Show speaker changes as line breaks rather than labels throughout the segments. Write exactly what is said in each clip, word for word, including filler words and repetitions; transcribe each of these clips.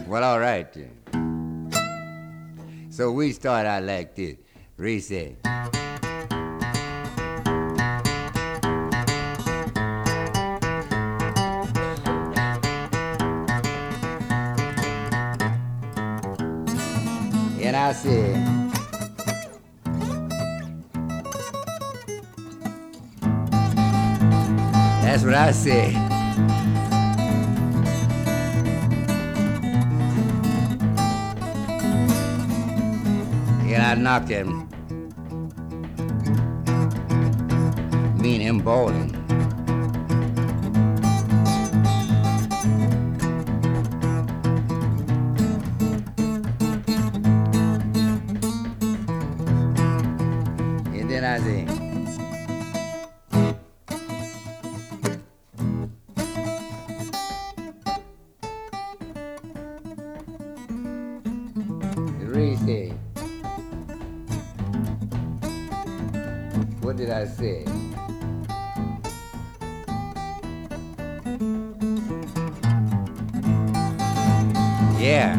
Well, all right then. So we start out like this. Ray said. And I said, that's what I said. And I knocked him. Me and him bowling. And then I said, Ray said, what did I say? Yeah.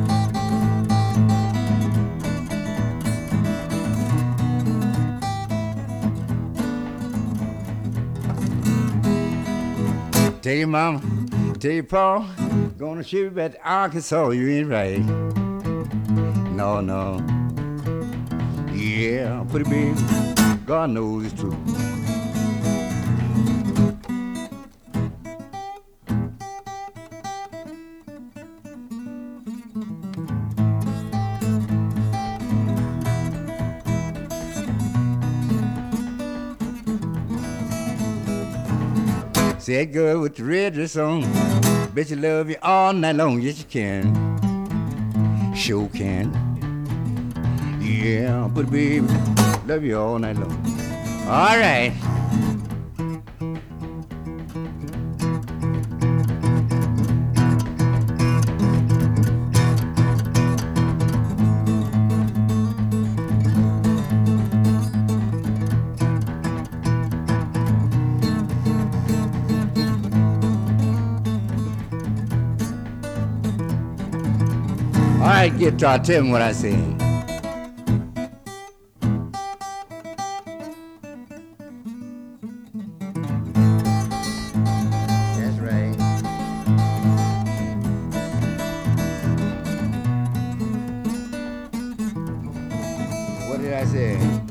Tell your mama, tell your pa, gonna ship you back to Arkansas, you ain't right. No, no. Yeah, pretty baby, God knows it's true. Say that girl with the red dress on, bet you love you all night long, yes you can. Sure can. Yeah, but baby, love you all night long. All right. All right, guitar, tell me what I say. That's right. What did I say?